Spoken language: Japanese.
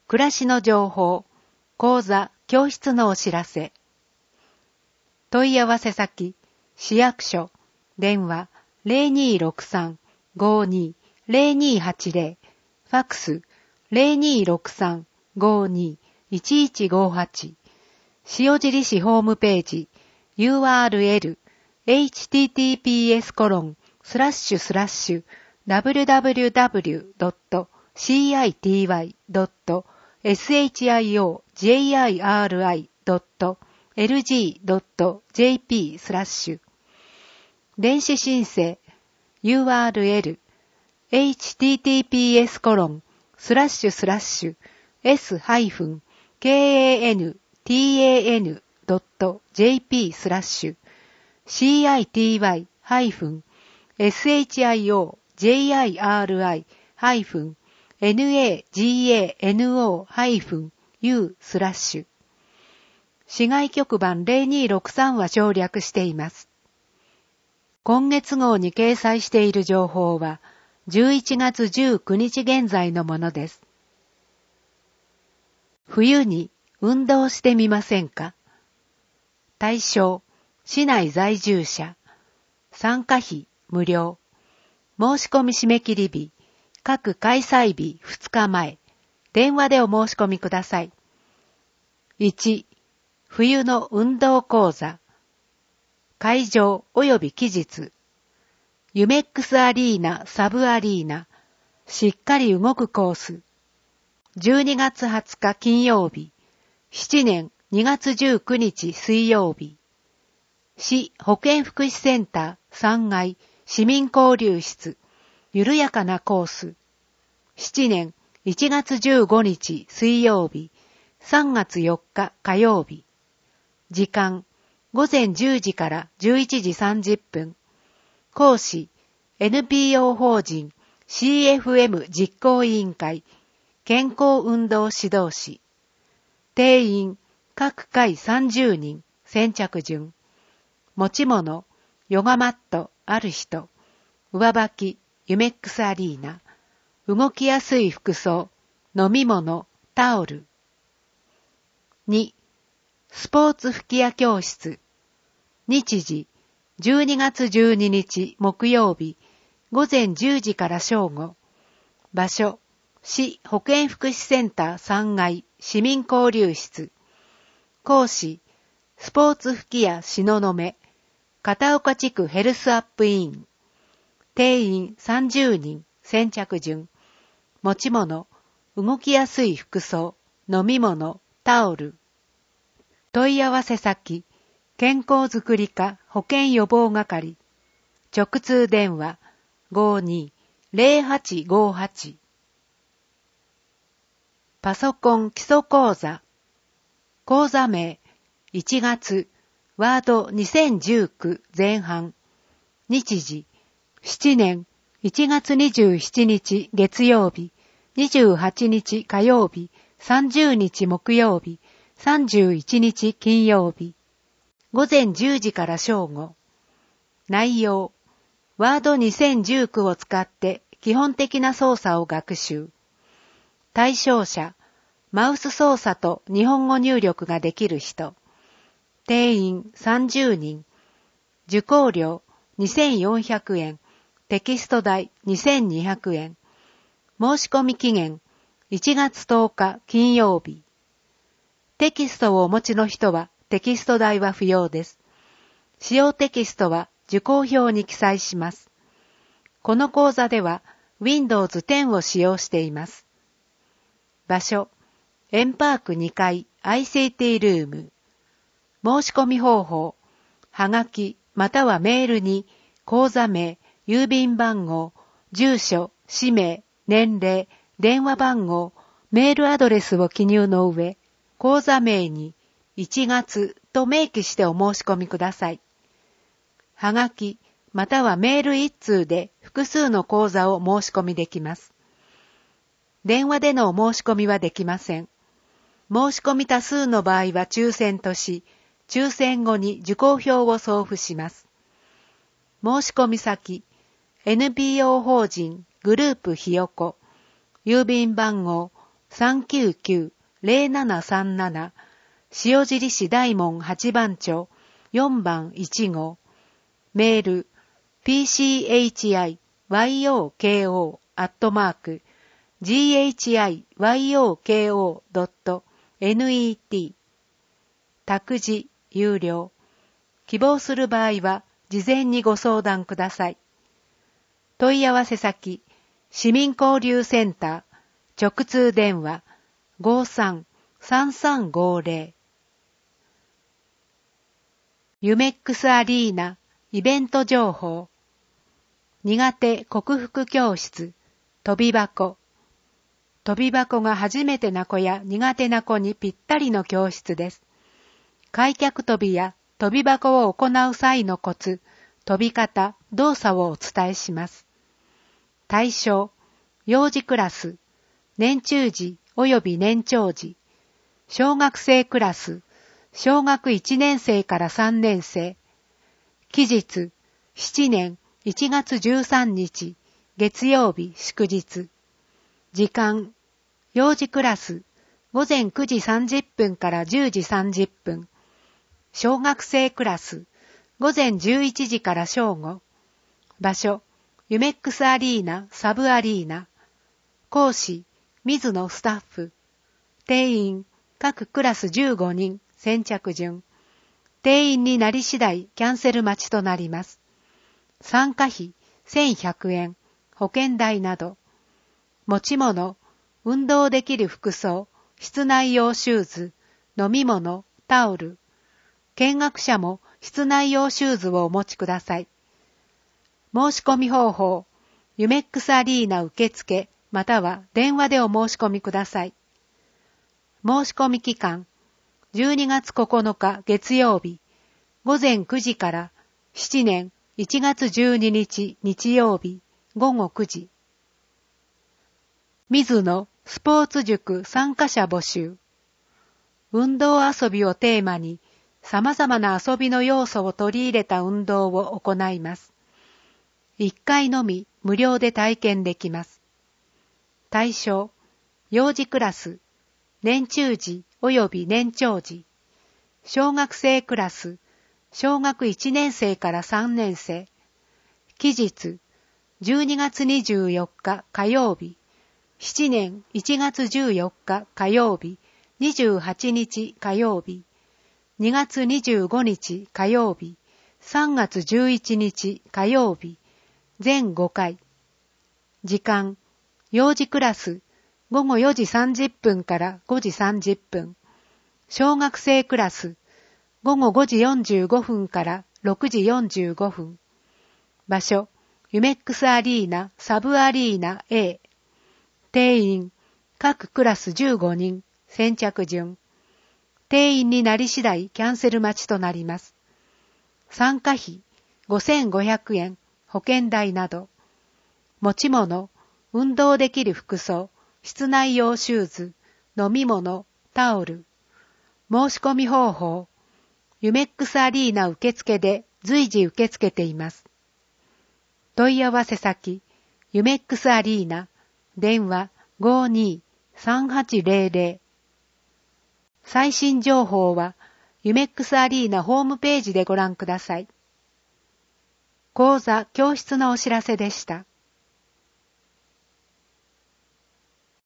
暮らしの情報、講座、教室のお知らせ。問い合わせ先、市役所、電話 0263-52-0280、ファックス 0263-52-1158、塩尻市ホームページ、URL https://www.city.shiri.lg.jp/ 電子申請 URL https://city-shiri.nagano-u/ 市外局番0263は省略しています。今月号に掲載している情報は11月19日現在のものです。冬に運動してみませんか？対象、市内在住者。参加費無料。申し込み締め切り日、各開催日2日前。電話でお申し込みください。1、冬の運動講座。会場及び期日。ユメックスアリーナサブアリーナ。しっかり動くコース。12月20日金曜日。7年2月19日水曜日。市保健福祉センター3階市民交流室。緩やかなコース。7年1月15日水曜日。3月4日火曜日。時間午前10時から11時30分。講師 NPO 法人 CFM 実行委員会健康運動指導士。定員各回30人。先着順。持ち物ヨガマットある人。上履きユメックスアリーナ。動きやすい服装飲み物タオル。2、スポーツ吹き矢教室。日時、12月12日木曜日、午前10時から正午。場所、市保健福祉センター3階市民交流室。講師、スポーツ吹き矢東雲、片岡地区ヘルスアップイン。定員30人、先着順。持ち物、動きやすい服装、飲み物、タオル。問い合わせ先、健康づくり課保健予防係。直通電話 52-0858。パソコン基礎講座。講座名、1月、ワード2019前半。日時、7年1月27日月曜日、28日火曜日、30日木曜日、31日金曜日。午前10時から正午。内容。ワード2019を使って基本的な操作を学習。対象者。マウス操作と日本語入力ができる人。定員30人。受講料2400円。テキスト代2200円。申し込み期限1月10日金曜日。テキストをお持ちの人はテキスト代は不要です。使用テキストは受講表に記載します。この講座では Windows 10を使用しています。場所、エンパーク2階 ICT ルーム。申し込み方法、はがきまたはメールに講座名、郵便番号、住所、氏名、年齢、電話番号、メールアドレスを記入の上、講座名に1月と明記してお申し込みください。はがきまたはメール1通で複数の講座を申し込みできます。電話でのお申し込みはできません。申し込み多数の場合は抽選とし、抽選後に受講票を送付します。申し込み先、NPO 法人グループひよこ、郵便番号 399-0737 塩尻市大門8番町4番1号。メール pchiyoko@ghiyoko.net 託児有料。希望する場合は事前にご相談ください。問い合わせ先、市民交流センター、直通電話 53-3350。ユメックスアリーナイベント情報。苦手克服教室、飛び箱。飛び箱が初めてな子や苦手な子にぴったりの教室です。開脚跳びや飛び箱を行う際のコツ、飛び方、動作をお伝えします。対象、幼児クラス、年中児及び年長児、小学生クラス、小学1年生から3年生。期日、7年1月13日、月曜日祝日。時間、幼児クラス、午前9時30分から10時30分。小学生クラス、午前11時から正午。場所、ユメックスアリーナサブアリーナ。講師、水野スタッフ。定員、各クラス15人、先着順。定員になり次第キャンセル待ちとなります。参加費1100円、保険代など。持ち物、運動できる服装、室内用シューズ、飲み物、タオル。見学者も室内用シューズをお持ちください。申し込み方法、ユメックスアリーナ受付または電話でお申し込みください。申し込み期間、12月9日月曜日、午前9時から7年1月12日日曜日午後9時。水野スポーツ塾参加者募集。運動遊びをテーマに様々な遊びの要素を取り入れた運動を行います。1回のみ無料で体験できます。対象、幼児クラス、年中児及び年長児、小学生クラス、小学1年生から3年生。期日、12月24日火曜日、7年1月14日火曜日、28日火曜日、2月25日火曜日、3月11日火曜日、全5回。時間、幼児クラス、午後4時30分から5時30分。小学生クラス、午後5時45分から6時45分。場所、ユメックスアリーナサブアリーナ A。定員、各クラス15人、先着順。定員になり次第キャンセル待ちとなります。参加費、5500円、保険代など。持ち物、運動できる服装、室内用シューズ、飲み物、タオル。申し込み方法、ユメックスアリーナ受付で随時受け付けています。問い合わせ先、ユメックスアリーナ、電話 52-3800。最新情報は、ユメックスアリーナホームページでご覧ください。講座・教室のお知らせでした。